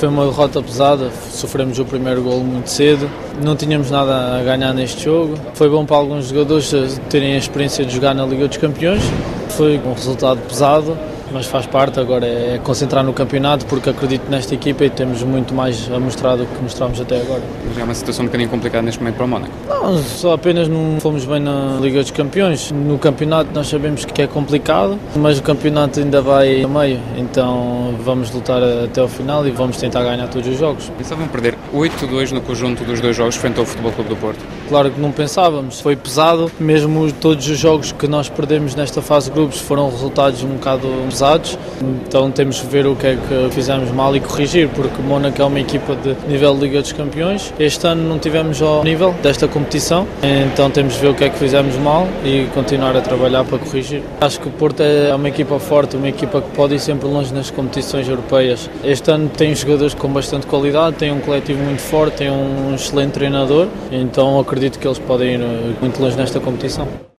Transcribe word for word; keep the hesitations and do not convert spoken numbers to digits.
Foi uma derrota pesada, sofremos o primeiro golo muito cedo, não tínhamos nada a ganhar neste jogo. Foi bom para alguns jogadores terem a experiência de jogar na Liga dos Campeões, foi um resultado pesado, mas faz parte. Agora é concentrar no campeonato, porque acredito nesta equipa e temos muito mais a mostrar do que mostramos até agora. Já é uma situação um bocadinho complicada neste momento para o Mónaco. Não, só apenas não fomos bem na Liga dos Campeões. No campeonato nós sabemos que é complicado, mas o campeonato ainda vai a meio, então vamos lutar até ao final e vamos tentar ganhar todos os jogos. Pensavam perder oito a dois no conjunto dos dois jogos frente ao Futebol Clube do Porto? Claro que não pensávamos, foi pesado, mesmo todos os jogos que nós perdemos nesta fase de grupos foram resultados um bocado pesados, então temos que ver o que é que fizemos mal e corrigir, porque o Mónaco é uma equipa de nível de Liga dos Campeões. Este ano não tivemos ao nível desta competição, então temos que ver o que é que fizemos mal e continuar a trabalhar para corrigir. Acho que o Porto é uma equipa forte, uma equipa que pode ir sempre longe nas competições europeias. Este ano tem jogadores com bastante qualidade, tem um coletivo muito forte, tem um excelente treinador, então acredito que eles podem ir muito longe nesta competição.